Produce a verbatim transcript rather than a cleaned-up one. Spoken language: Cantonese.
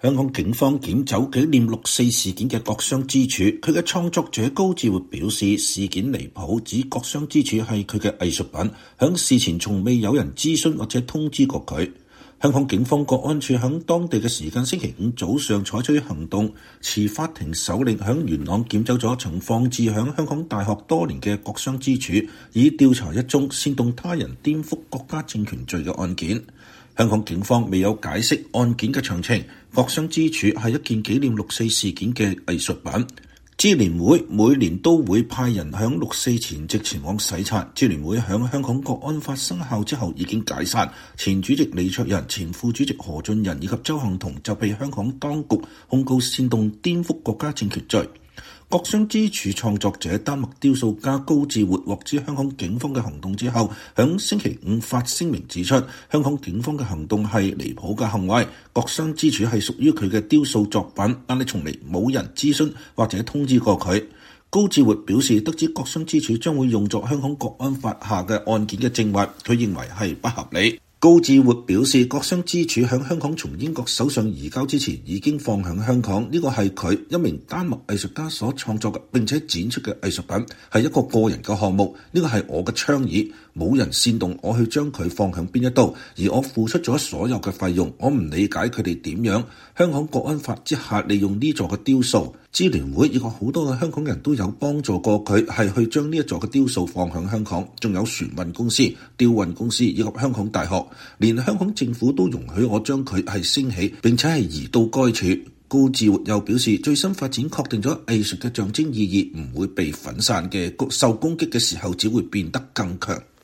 香港警方檢走紀念六四事件嘅國殤之柱，佢嘅創作者高志活表示事件離譜，指國殤之柱係佢嘅藝術品，響事前從未有人諮詢或者通知過佢。香港警方國安處響當地嘅時間星期五早上採取行動，持法庭手令響元朗檢走咗曾放置響香港大學多年嘅國殤之柱，以調查一宗煽動他人顛覆國家政權罪嘅案件。香港警方未有解釋案件嘅詳情。國殤之柱係一件紀念六四事件嘅藝術品。支聯會每年都會派人響六四前夕前往視察。支聯會響香港國安法生效之後已經解散。前主席李卓人、前副主席何俊仁以及鄒幸彤就被香港當局控告煽動顛覆國家政權罪。國殤之柱創作者丹麥雕塑家高志活獲知香港警方嘅行動之後，響星期五發聲明指出，香港警方嘅行動係離譜嘅行為。國殤之柱係屬於佢嘅雕塑作品，但係從嚟冇人諮詢或者通知過佢。高志活表示，得知國殤之柱將會用作香港國安法下嘅案件嘅證物，佢認為係不合理。高志活表示，國殤之柱響香港從英國手上移交之前已經放響香港，呢個係佢一名丹麥藝術家所創作嘅並且展出嘅藝術品，係一個個人嘅項目，呢個係我嘅倡議，冇人煽動我去將佢放響邊一度，而我付出咗所有嘅費用，我唔理解佢哋點樣香港國安法之下利用呢座嘅雕塑。支聯會以及好多嘅香港人都有幫助過佢，係去將呢一座嘅雕塑放響香港，仲有船運公司、吊運公司以及香港大學，連香港政府都容許我將佢係升起並且係移到該處。高志活又表示，最新發展確定咗藝術嘅象徵意義唔會被粉散嘅，受攻擊嘅時候只會變得更強。